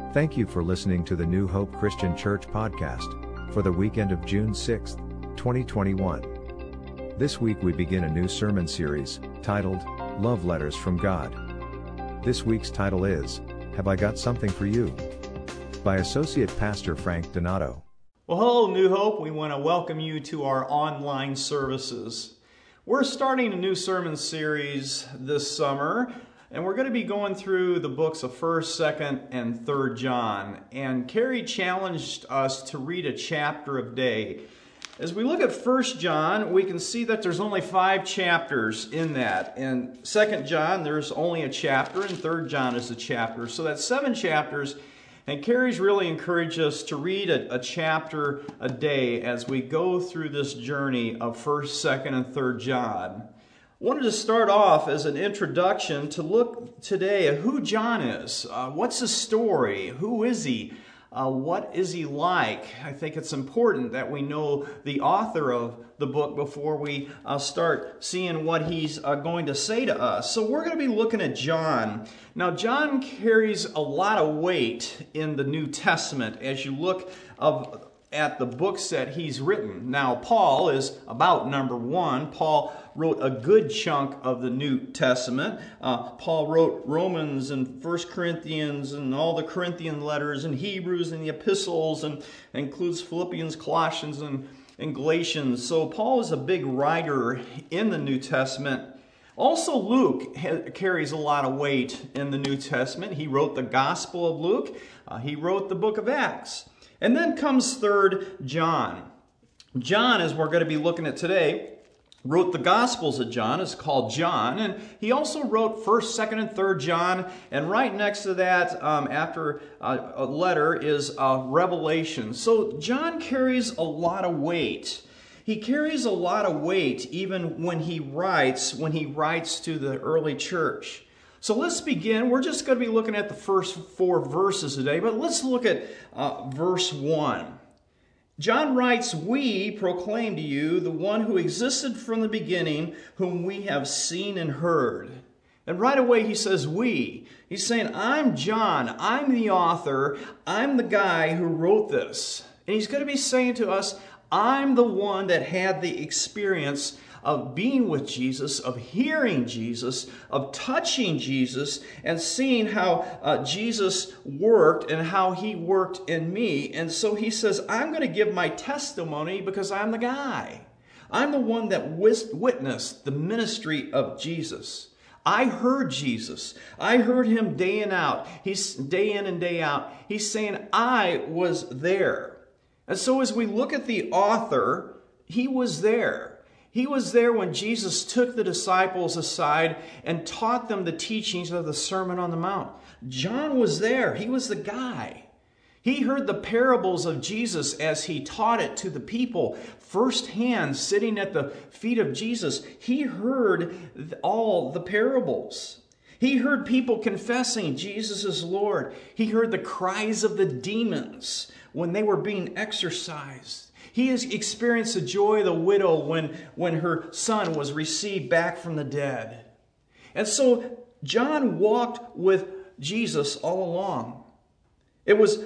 Thank you for listening to the New Hope Christian Church podcast for the weekend of June 6, 2021. This week we begin a new sermon series titled Love Letters from God. This week's title is Have I Got Something for You? By Associate Pastor Frank Donato. Well, hello, New Hope. We want to welcome you to our online services. We're starting a new sermon series this summer, and we're going to be going through the books of 1st, 2nd, and 3rd John. And Carrie challenged us to read a chapter a day. As we look at 1st John, we can see that there's only 5 chapters in that. In 2nd John, there's only a chapter, and 3rd John is a chapter. So that's 7 chapters. And Carrie's really encouraged us to read a chapter a day as we go through this journey of 1st, 2nd, and 3rd John. I wanted to start off as an introduction to look today at who John is. What's his story? Who is he? What is he like? I think it's important that we know the author of the book before we start seeing what he's going to say to us. So we're going to be looking at John. Now, John carries a lot of weight in the New Testament as you look at the books that he's written. Now, Paul is about number 1. Paul wrote a good chunk of the New Testament. Paul wrote Romans and 1 Corinthians and all the Corinthian letters and Hebrews and the epistles and includes Philippians, Colossians, and Galatians. So Paul is a big writer in the New Testament. Also, Luke carries a lot of weight in the New Testament. He wrote the Gospel of Luke. He wrote the book of Acts. And then comes 3rd John. John, as we're going to be looking at today, wrote the Gospels of John. It's called John. And he also wrote 1st, 2nd, and 3rd John. And right next to that, after a letter, is Revelation. So John carries a lot of weight. He carries a lot of weight even when he writes to the early church. So let's begin. We're just going to be looking at the first 4 verses today, but let's look at verse 1. John writes, "We proclaim to you the one who existed from the beginning, whom we have seen and heard." And right away he says, we. He's saying, I'm John. I'm the author. I'm the guy who wrote this. And he's going to be saying to us, I'm the one that had the experience of being with Jesus, of hearing Jesus, of touching Jesus, and seeing how Jesus worked and how he worked in me. And so he says, I'm going to give my testimony because I'm the guy. I'm the one that witnessed the ministry of Jesus. I heard Jesus. I heard him day in and day out. He's saying, I was there. And so as we look at the author, he was there. He was there when Jesus took the disciples aside and taught them the teachings of the Sermon on the Mount. John was there. He was the guy. He heard the parables of Jesus as he taught it to the people firsthand, sitting at the feet of Jesus. He heard all the parables. He heard people confessing Jesus is Lord. He heard the cries of the demons when they were being exorcised. He has experienced the joy of the widow when her son was received back from the dead. And so John walked with Jesus all along. It was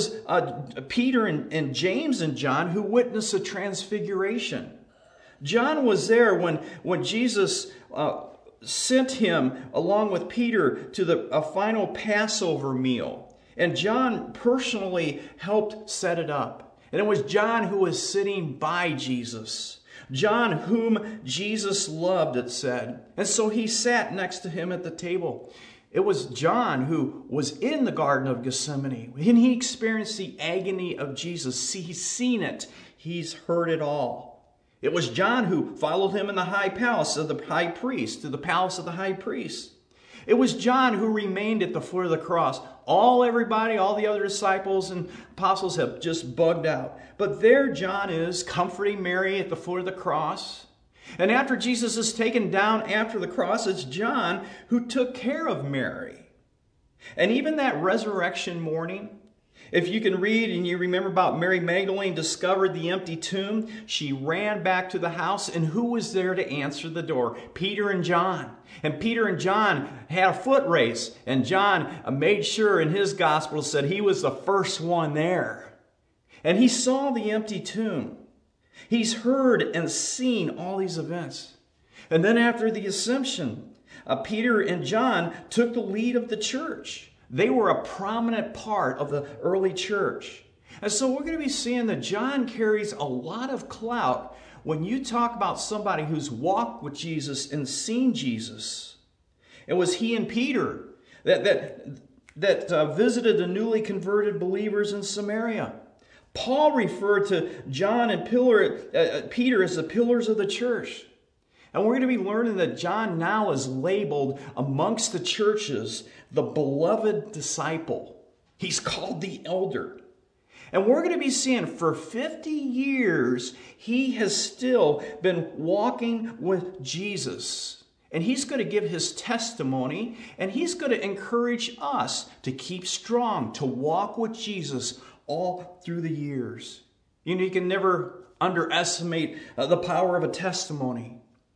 Peter and James and John who witnessed the transfiguration. John was there when Jesus sent him along with Peter to a final Passover meal. And John personally helped set it up. And it was John who was sitting by Jesus. John whom Jesus loved, it said. And so he sat next to him at the table. It was John who was in the Garden of Gethsemane. And he experienced the agony of Jesus. He's seen it. He's heard it all. It was John who followed him in the high palace of the high priest, to the palace of the high priest. It was John who remained at the foot of the cross. All the other disciples and apostles have just bugged out. But there John is, comforting Mary at the foot of the cross. And after Jesus is taken down after the cross, it's John who took care of Mary. And even that resurrection morning, If you can read and you remember about Mary Magdalene discovered the empty tomb, she ran back to the house, and who was there to answer the door? Peter and John. And Peter and John had a foot race, and John made sure in his gospel said he was the first one there. And he saw the empty tomb. He's heard and seen all these events. And then after the Ascension, Peter and John took the lead of the church. They were a prominent part of the early church. And so we're going to be seeing that John carries a lot of clout when you talk about somebody who's walked with Jesus and seen Jesus. It was he and Peter that visited the newly converted believers in Samaria. Paul referred to John and Peter as the pillars of the church. And we're going to be learning that John now is labeled amongst the churches the beloved disciple. He's called the elder. And we're going to be seeing for 50 years, he has still been walking with Jesus. And he's going to give his testimony, and he's going to encourage us to keep strong, to walk with Jesus all through the years. You know, you can never underestimate the power of a testimony.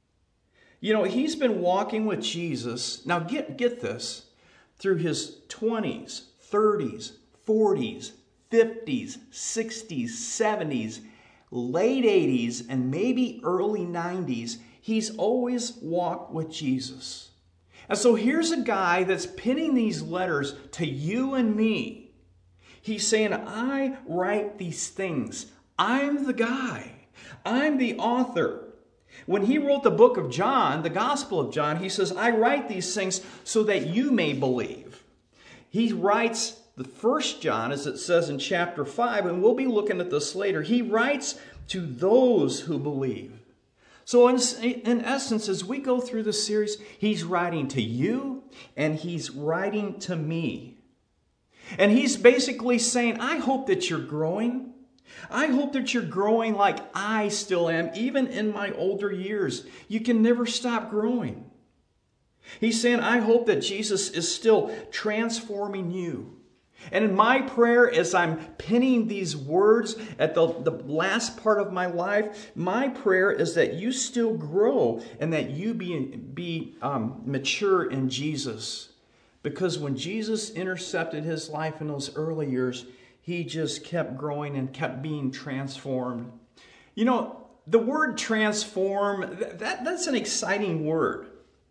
You know, he's been walking with Jesus, now get this, through his 20s, 30s, 40s, 50s, 60s, 70s, late 80s, and maybe early 90s. He's always walked with Jesus. And so here's a guy that's penning these letters to you and me. He's saying, I write these things. I'm the guy. I'm the author. When he wrote the book of John, the Gospel of John, he says, I write these things so that you may believe. He writes the first John, as it says in chapter 5, and we'll be looking at this later. He writes to those who believe. So in essence, as we go through this series, he's writing to you and he's writing to me. And he's basically saying, I hope that you're growing. I hope that you're growing like I still am, even in my older years. You can never stop growing. He's saying, I hope that Jesus is still transforming you. And in my prayer, as I'm penning these words at the last part of my life, my prayer is that you still grow and that you be mature in Jesus. Because when Jesus intercepted his life in those early years, he just kept growing and kept being transformed. You know, the word transform, that's an exciting word.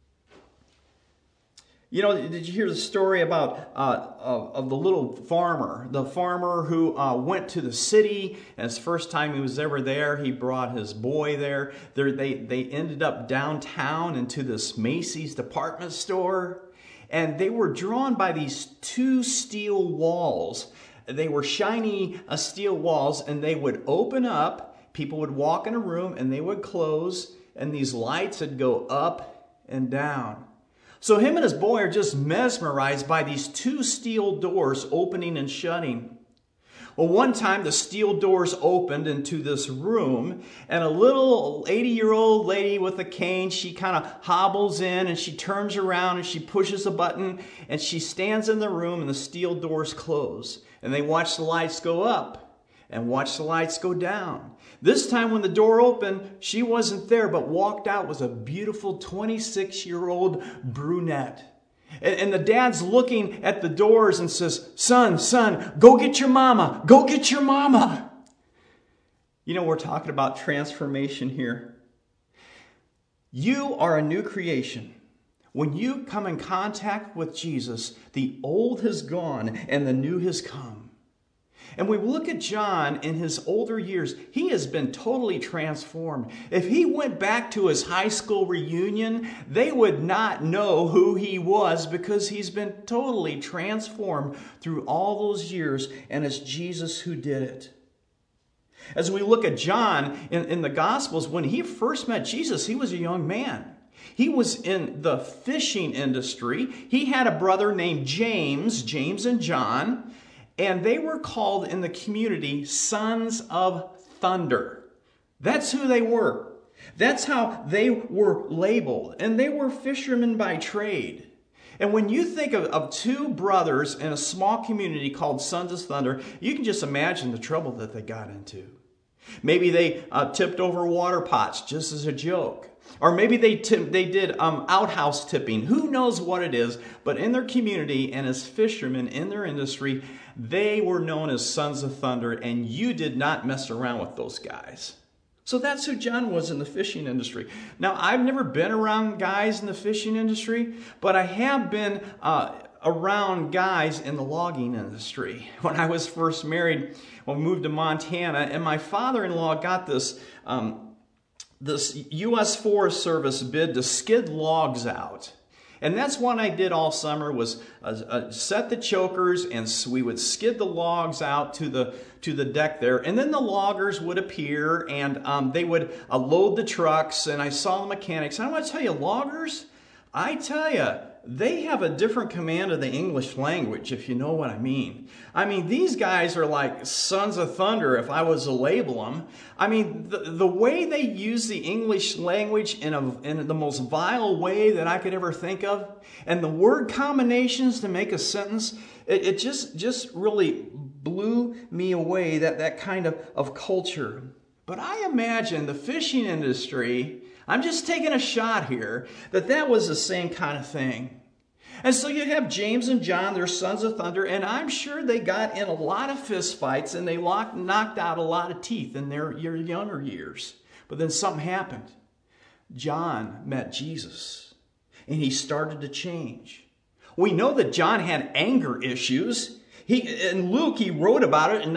You know, did you hear the story about of the little farmer? The farmer who went to the city, and his first time he was ever there, he brought his boy there. They ended up downtown into this Macy's department store, and they were drawn by these two steel walls. They were shiny steel walls, and they would open up. People would walk in a room, and they would close, and these lights would go up and down. So him and his boy are just mesmerized by these two steel doors opening and shutting. Well, one time the steel doors opened into this room, and a little 80-year-old lady with a cane, she kind of hobbles in and she turns around and she pushes a button and she stands in the room, and the steel doors close. And they watch the lights go up and watch the lights go down. This time when the door opened, she wasn't there, but walked out was a beautiful 26-year-old brunette. And the dad's looking at the doors and says, son, go get your mama. Go get your mama. You know, we're talking about transformation here. You are a new creation. When you come in contact with Jesus, the old has gone and the new has come. And we look at John in his older years, he has been totally transformed. If he went back to his high school reunion, they would not know who he was because he's been totally transformed through all those years, and it's Jesus who did it. As we look at John in the Gospels, when he first met Jesus, he was a young man. He was in the fishing industry. He had a brother named James and John. And they were called in the community sons of thunder. That's who they were. That's how they were labeled. And they were fishermen by trade. And when you think of two brothers in a small community called Sons of Thunder, you can just imagine the trouble that they got into. Maybe they tipped over water pots just as a joke. Or maybe they did outhouse tipping. Who knows what it is? But in their community and as fishermen in their industry, they were known as Sons of Thunder, and you did not mess around with those guys. So that's who John was in the fishing industry. Now, I've never been around guys in the fishing industry, but I have been around guys in the logging industry. When I was first married, we moved to Montana, and my father-in-law got this U.S. Forest Service bid to skid logs out. And that's what I did all summer, was set the chokers, and we would skid the logs out to the deck there. And then the loggers would appear, and they would load the trucks, and I saw the mechanics. And I want to tell you, loggers, I tell you, they have a different command of the English language, if you know what I mean. I mean, these guys are like Sons of Thunder, if I was to label them. I mean, the way they use the English language in the most vile way that I could ever think of, and the word combinations to make a sentence, it just really blew me away, that kind of culture. But I imagine the fishing industry, I'm just taking a shot here, that was the same kind of thing. And so you have James and John, they're Sons of Thunder, and I'm sure they got in a lot of fist fights, and they knocked out a lot of teeth in their younger years. But then something happened. John met Jesus, and he started to change. We know that John had anger issues. In Luke, he wrote about it in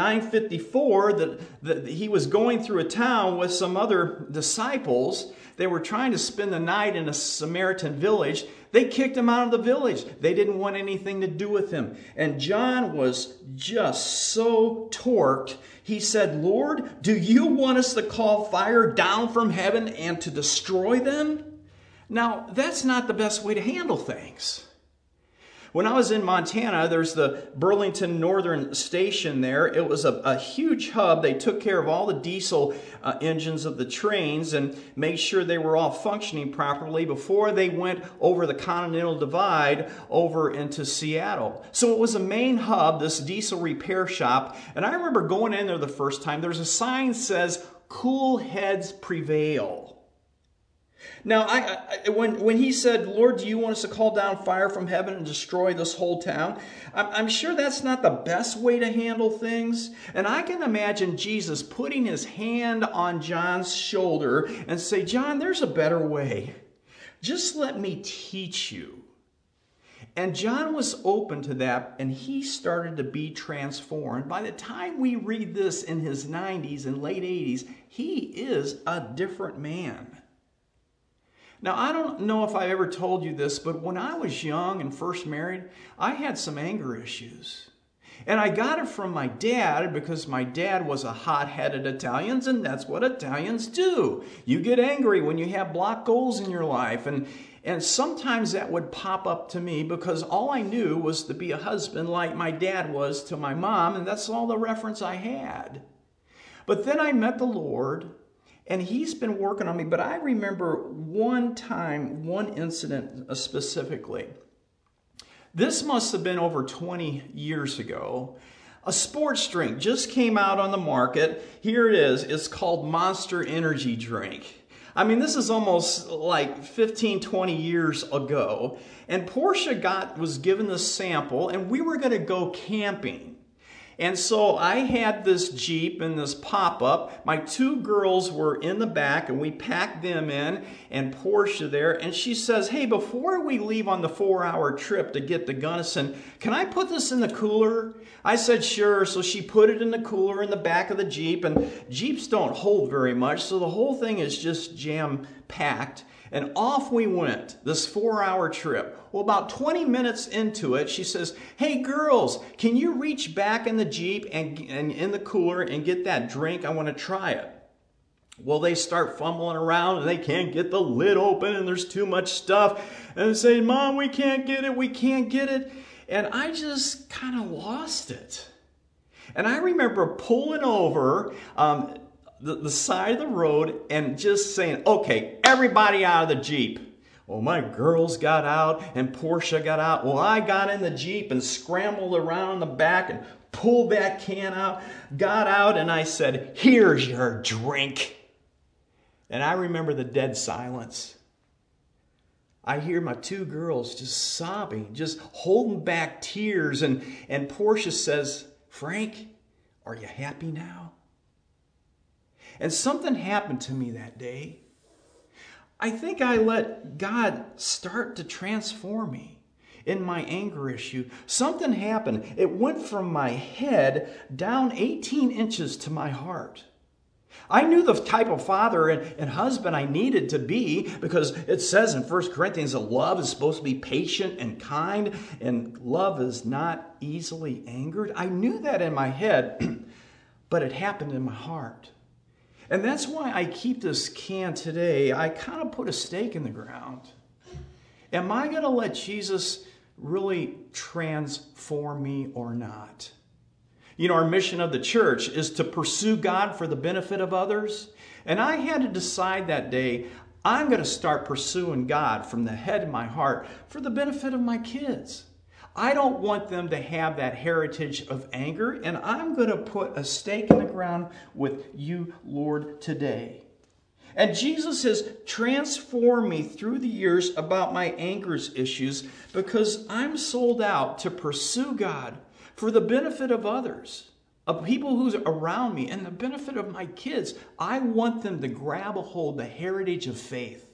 954 that he was going through a town with some other disciples. They were trying to spend the night in a Samaritan village. They kicked him out of the village. They didn't want anything to do with him. And John was just so torqued. He said, "Lord, do you want us to call fire down from heaven and to destroy them?" Now, that's not the best way to handle things. When I was in Montana, there's the Burlington Northern Station there. It was a huge hub. They took care of all the diesel engines of the trains and made sure they were all functioning properly before they went over the Continental Divide over into Seattle. So it was a main hub, this diesel repair shop. And I remember going in there the first time. There's a sign that says, "Cool heads prevail." Now, when he said, "Lord, do you want us to call down fire from heaven and destroy this whole town?" I'm sure that's not the best way to handle things. And I can imagine Jesus putting his hand on John's shoulder and say, "John, there's a better way. Just let me teach you." And John was open to that, and he started to be transformed. By the time we read this in his 90s and late 80s, he is a different man. Now, I don't know if I ever told you this, but when I was young and first married, I had some anger issues. And I got it from my dad because my dad was a hot-headed Italian, and that's what Italians do. You get angry when you have blocked goals in your life. And sometimes that would pop up to me because all I knew was to be a husband like my dad was to my mom, and that's all the reference I had. But then I met the Lord, and he's been working on me. But I remember one time, one incident specifically. This must have been over 20 years ago. A sports drink just came out on the market. Here it is. It's called Monster Energy Drink. I mean, this is almost like 15, 20 years ago. And Portia was given the sample, and we were going to go camping. And so I had this Jeep and this pop-up. My two girls were in the back, and we packed them in, and Portia there. And she says, "Hey, before we leave on the 4-hour trip to get to Gunnison, can I put this in the cooler?" I said, "Sure." So she put it in the cooler in the back of the Jeep, and Jeeps don't hold very much, so the whole thing is just jam-packed. And off we went, this 4-hour trip. Well, about 20 minutes into it, she says, "Hey, girls, can you reach back in the Jeep and in the cooler and get that drink? I want to try it." Well, they start fumbling around, and they can't get the lid open, and there's too much stuff. And they say, "Mom, we can't get it, we can't get it." And I just kind of lost it. And I remember pulling over the side of the road and just saying, "Okay, everybody out of the Jeep." Well, my girls got out and Portia got out. Well, I got in the Jeep and scrambled around in the back and pulled that can out, got out, and I said, "Here's your drink." And I remember the dead silence. I hear my two girls just sobbing, just holding back tears. And Portia says, "Frank, are you happy now?" And something happened to me that day. I think I let God start to transform me in my anger issue. Something happened. It went from my head down 18 inches to my heart. I knew the type of father and husband I needed to be, because it says in 1 Corinthians that love is supposed to be patient and kind, and love is not easily angered. I knew that in my head, but it happened in my heart. And that's why I keep this can today. I kind of put a stake in the ground. Am I going to let Jesus really transform me or not? You know, our mission of the church is to pursue God for the benefit of others. And I had to decide that day, I'm going to start pursuing God from the head of my heart for the benefit of my kids. I don't want them to have that heritage of anger, and I'm going to put a stake in the ground with you, Lord, today. And Jesus has transformed me through the years about my anger issues, because I'm sold out to pursue God for the benefit of others, of people who's around me, and the benefit of my kids. I want them to grab a hold of the heritage of faith.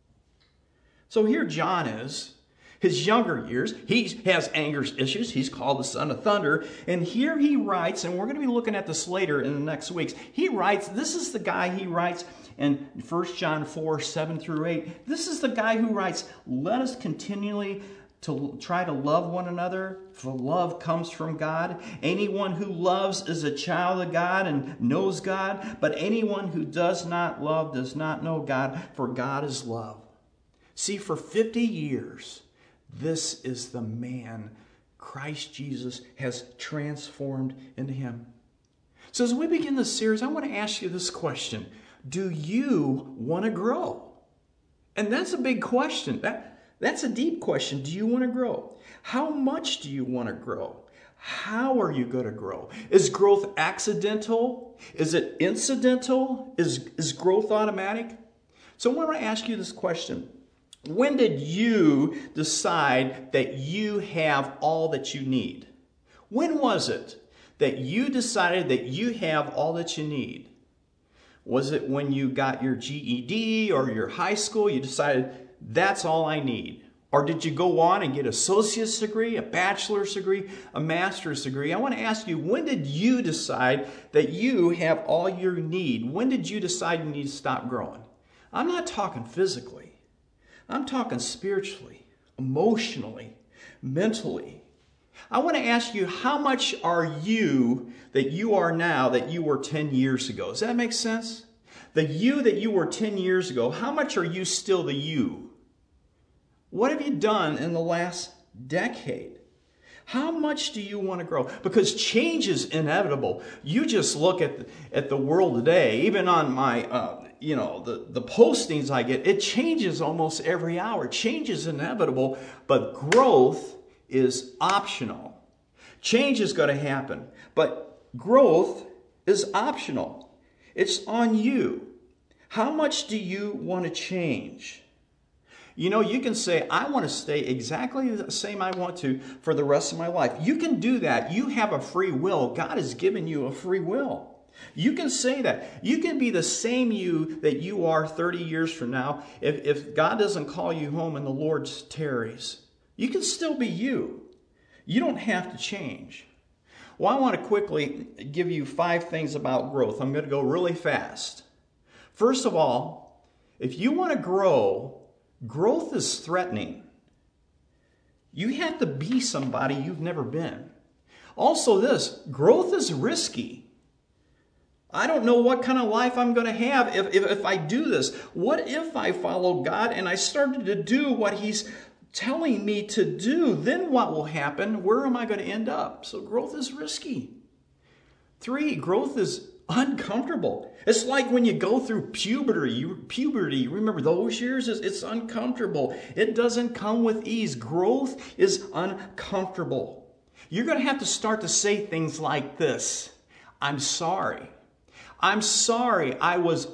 So here John is. His younger years, he has anger issues. He's called the son of thunder. And here he writes, and we're going to be looking at this later in the next weeks. He writes, this is the guy he writes in 1 John 4, 7 through 8. This is the guy who writes, "Let us continually to try to love one another, for love comes from God. Anyone who loves is a child of God and knows God. But anyone who does not love does not know God, for God is love." See, for 50 years, this is the man Christ Jesus has transformed into him. So as we begin this series, I want to ask you this question. Do you want to grow? And that's a big question. That's a deep question. Do you want to grow? How much do you want to grow? How are you going to grow? Is growth accidental? Is it incidental? Is growth automatic? So I want to ask you this question. When did you decide that you have all that you need? When was it that you decided that you have all that you need? Was it when you got your GED or your high school? You decided, that's all I need. Or did you go on and get an associate's degree, a bachelor's degree, a master's degree? I want to ask you, when did you decide that you have all you need? When did you decide you need to stop growing? I'm not talking physically. I'm talking spiritually, emotionally, mentally. I want to ask you, how much are you that you are now that you were 10 years ago? Does that make sense? The you that you were 10 years ago, how much are you still the you? What have you done in the last decade? How much do you want to grow? Because change is inevitable. You just look at the world today, even on my, the postings I get, it changes almost every hour. Change is inevitable, but growth is optional. Change is going to happen, but growth is optional. It's on you. How much do you want to change? You know, you can say, I want to stay exactly the same I want to for the rest of my life. You can do that. You have a free will. God has given you a free will. You can say that. You can be the same you that you are 30 years from now. If God doesn't call you home and the Lord tarries, you can still be you. You don't have to change. Well, I want to quickly give you 5 things about growth. I'm going to go really fast. First of all, if you want to grow, growth is threatening. You have to be somebody you've never been. Also this, growth is risky. I don't know what kind of life I'm going to have if I do this. What if I follow God and I started to do what He's telling me to do? Then what will happen? Where am I going to end up? So growth is risky. 3, growth is uncomfortable. It's like when you go through puberty, remember those years? It's uncomfortable. It doesn't come with ease. Growth is uncomfortable. You're going to have to start to say things like this. I'm sorry. I'm sorry I was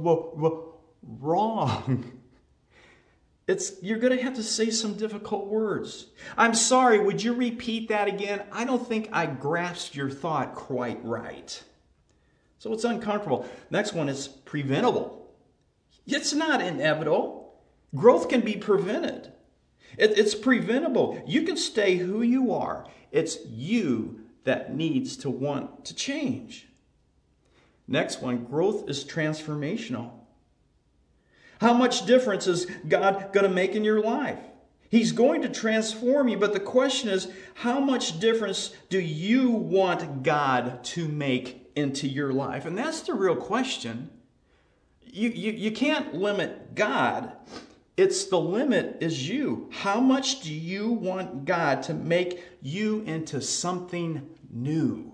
wrong. You're going to have to say some difficult words. I'm sorry, would you repeat that again? I don't think I grasped your thought quite right. So it's uncomfortable. Next one is preventable. It's not inevitable. Growth can be prevented. It's preventable. You can stay who you are. It's you that needs to want to change. Next one, growth is transformational. How much difference is God going to make in your life? He's going to transform you, but the question is, how much difference do you want God to make into your life? And that's the real question. You can't limit God. The limit is you. How much do you want God to make you into something new?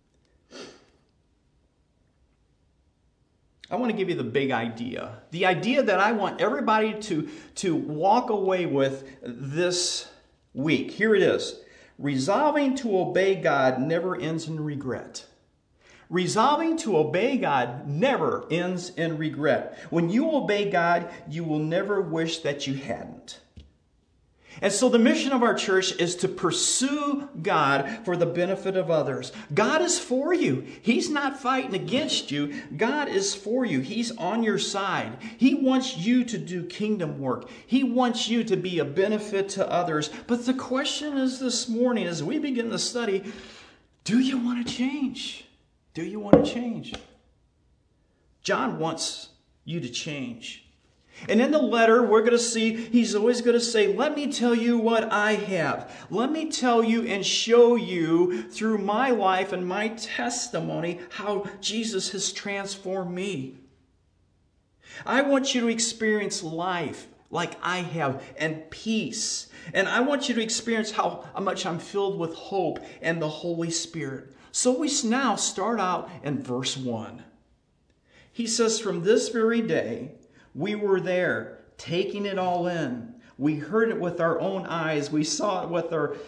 I want to give you the big idea. The idea that I want everybody to walk away with this week. Here it is. Resolving to obey God never ends in regret. Resolving to obey God never ends in regret. When you obey God, you will never wish that you hadn't. And so the mission of our church is to pursue God for the benefit of others. God is for you. He's not fighting against you. God is for you. He's on your side. He wants you to do kingdom work. He wants you to be a benefit to others. But the question is this morning, as we begin the study, do you want to change? Do you want to change? John wants you to change. And in the letter, we're going to see, he's always going to say, let me tell you what I have. Let me tell you and show you through my life and my testimony how Jesus has transformed me. I want you to experience life like I have and peace. And I want you to experience how much I'm filled with hope and the Holy Spirit. So we now start out in verse 1. He says, from this very day, we were there, taking it all in. We heard it with our own eyes. We saw it with our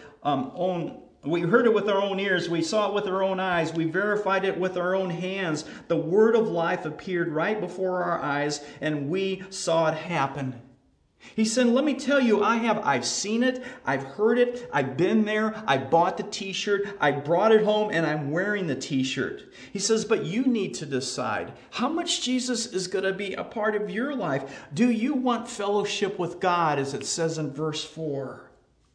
We heard it with our own ears. We saw it with our own eyes. We verified it with our own hands. The word of life appeared right before our eyes, and we saw it happen. He said, let me tell you, I've seen it, I've heard it, I've been there, I bought the t-shirt, I brought it home, and I'm wearing the t-shirt. He says, but you need to decide how much Jesus is going to be a part of your life. Do you want fellowship with God, as it says in verse 4?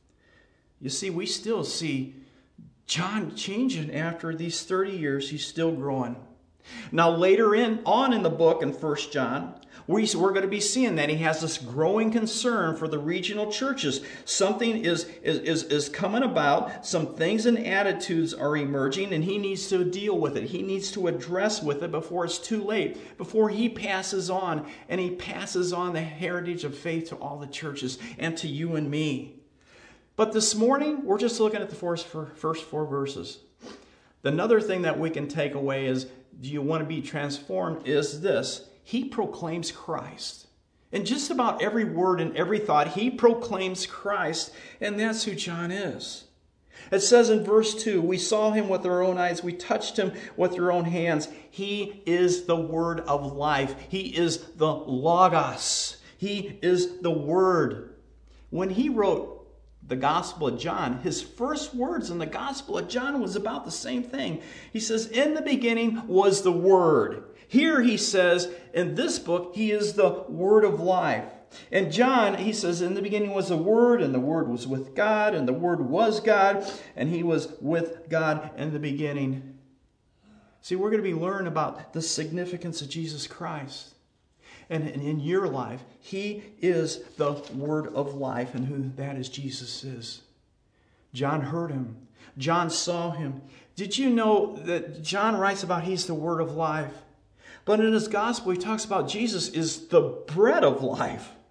You see, we still see John changing after these 30 years. He's still growing. Now later on in the book in 1 John, we're going to be seeing that he has this growing concern for the regional churches. Something is coming about. Some things and attitudes are emerging, and he needs to deal with it. He needs to address with it before it's too late, before he passes on, and he passes on the heritage of faith to all the churches and to you and me. But this morning, we're just looking at the first 4 verses. Another thing that we can take away is, do you want to be transformed, is this. He proclaims Christ. In just about every word and every thought, he proclaims Christ, and that's who John is. It says in verse 2, we saw him with our own eyes, we touched him with our own hands. He is the word of life. He is the Logos. He is the Word. When he wrote the Gospel of John, his first words in the Gospel of John was about the same thing. He says, in the beginning was the Word. Here he says, in this book, he is the Word of life. And John, he says, in the beginning was the Word, and the Word was with God, and the Word was God, and he was with God in the beginning. See, we're going to be learning about the significance of Jesus Christ. And in your life, he is the Word of life, and who that is, Jesus is. John heard him. John saw him. Did you know that John writes about he's the Word of life? But in his gospel, he talks about Jesus is the bread of life.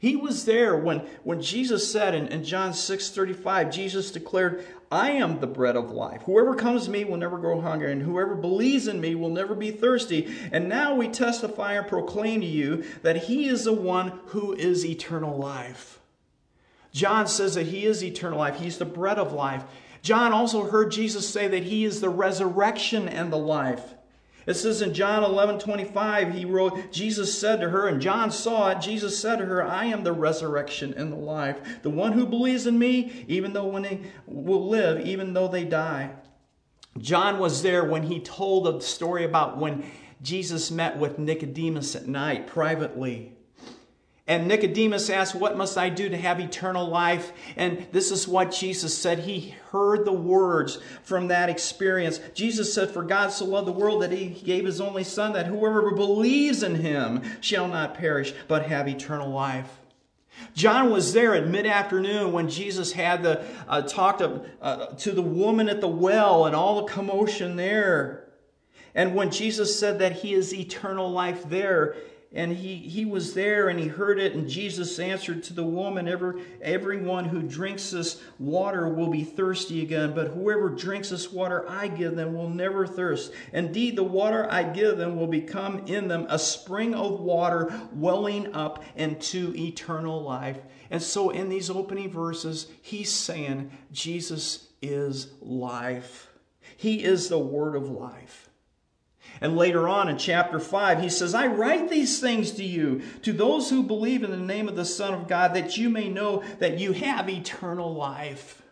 He was there when Jesus said in John 6:35, Jesus declared, I am the bread of life. Whoever comes to me will never go hungry, and whoever believes in me will never be thirsty. And now we testify and proclaim to you that he is the one who is eternal life. John says that he is eternal life. He's the bread of life. John also heard Jesus say that he is the resurrection and the life. It says in John 11:25, he wrote, Jesus said to her, and John saw it, Jesus said to her, I am the resurrection and the life. The one who believes in me, even though when they will live, even though they die. John was there when he told the story about when Jesus met with Nicodemus at night privately. And Nicodemus asked, what must I do to have eternal life? And this is what Jesus said. He heard the words from that experience. Jesus said, for God so loved the world that he gave his only Son, that whoever believes in him shall not perish, but have eternal life. John was there at mid-afternoon when Jesus had talked to the woman at the well and all the commotion there. And when Jesus said that he is eternal life there, and he was there and he heard it, and Jesus answered to the woman, everyone who drinks this water will be thirsty again, but whoever drinks this water I give them will never thirst. Indeed, the water I give them will become in them a spring of water welling up into eternal life. And so in these opening verses, he's saying Jesus is life. He is the word of life. And later on in chapter 5, he says, I write these things to you, to those who believe in the name of the Son of God, that you may know that you have eternal life.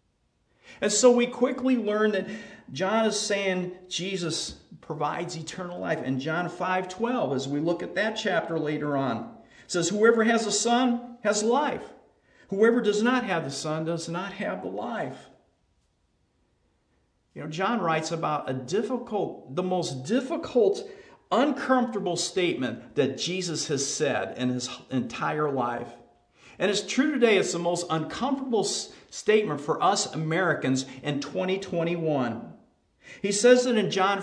And so we quickly learn that John is saying Jesus provides eternal life. In John 5:12, as we look at that chapter later on, it says, whoever has the Son has life. Whoever does not have the Son does not have the life. You know, John writes about the most difficult, uncomfortable statement that Jesus has said in his entire life. And it's true today, it's the most uncomfortable statement for us Americans in 2021. He says it in John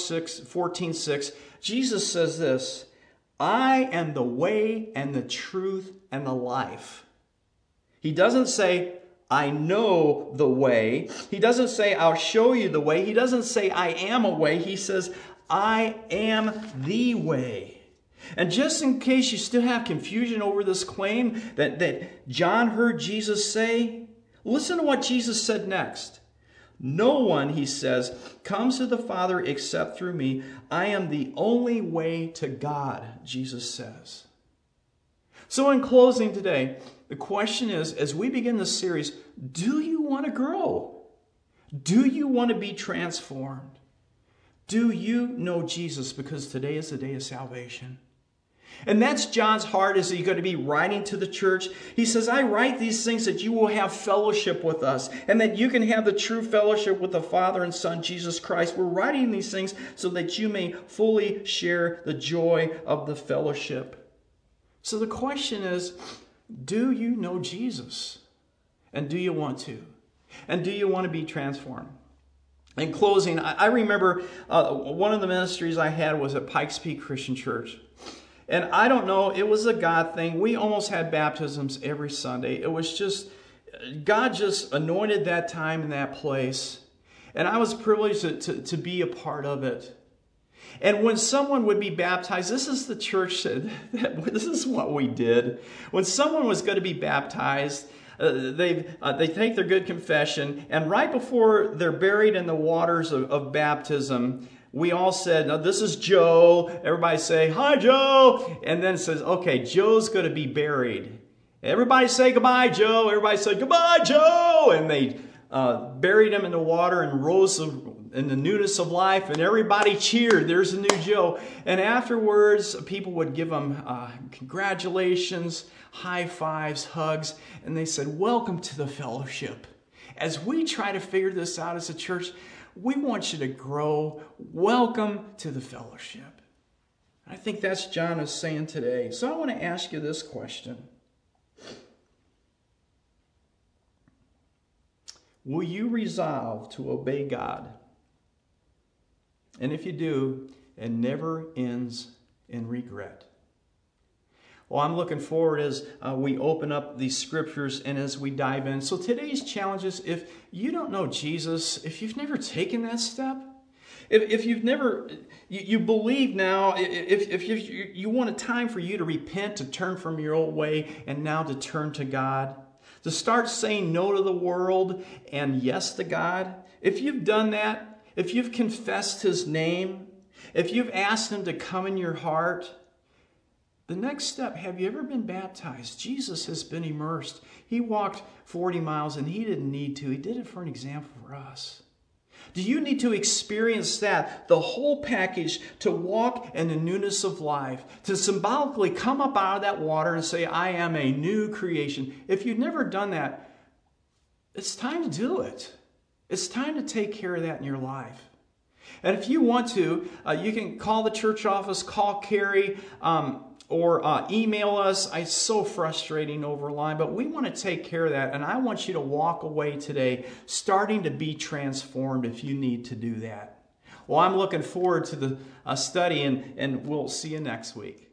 14:6. Jesus says this, I am the way and the truth and the life. He doesn't say, I know the way. He doesn't say, I'll show you the way. He doesn't say, I am a way. He says, I am the way. And just in case you still have confusion over this claim that John heard Jesus say, listen to what Jesus said next. No one, he says, comes to the Father except through me. I am the only way to God, Jesus says. So in closing today, the question is, as we begin this series, do you want to grow? Do you want to be transformed? Do you know Jesus? Because today is the day of salvation. And that's John's heart as he's going to be writing to the church. He says, I write these things that you will have fellowship with us and that you can have the true fellowship with the Father and Son, Jesus Christ. We're writing these things so that you may fully share the joy of the fellowship. So the question is, do you know Jesus? And do you want to? And do you want to be transformed? In closing, I remember one of the ministries I had was at Pikes Peak Christian Church. And I don't know, it was a God thing. We almost had baptisms every Sunday. It was just, God just anointed that time and that place. And I was privileged to be a part of it. And when someone would be baptized, this is the church that this is what we did. When someone was going to be baptized, they take their good confession, and right before they're buried in the waters of baptism, we all said, now this is Joe. Everybody say, hi, Joe. And then it says, okay, Joe's going to be buried. Everybody say goodbye, Joe. Everybody say goodbye, Joe. And they buried him in the water and rose in the newness of life, and everybody cheered. There's a new Joe. And afterwards, people would give him congratulations, high fives, hugs, and they said, welcome to the fellowship. As we try to figure this out as a church, we want you to grow. Welcome to the fellowship. I think that's John is saying today. So I want to ask you this question. Will you resolve to obey God? And if you do, it never ends in regret. Well, I'm looking forward as we open up these scriptures and as we dive in. So today's challenge is, if you don't know Jesus, if you've never taken that step, if you've never, you believe now, if you want a time for you to repent, to turn from your old way, and now to turn to God, to start saying no to the world and yes to God. If you've done that, if you've confessed His name, if you've asked Him to come in your heart, the next step, have you ever been baptized? Jesus has been immersed. He walked 40 miles and He didn't need to. He did it for an example for us. Do you need to experience that, the whole package, to walk in the newness of life, to symbolically come up out of that water and say, I am a new creation? If you've never done that, it's time to do it. It's time to take care of that in your life. And if you want to, you can call the church office, call Carrie, or email us. It's so frustrating over line, but we want to take care of that. And I want you to walk away today starting to be transformed if you need to do that. Well, I'm looking forward to the study, and we'll see you next week.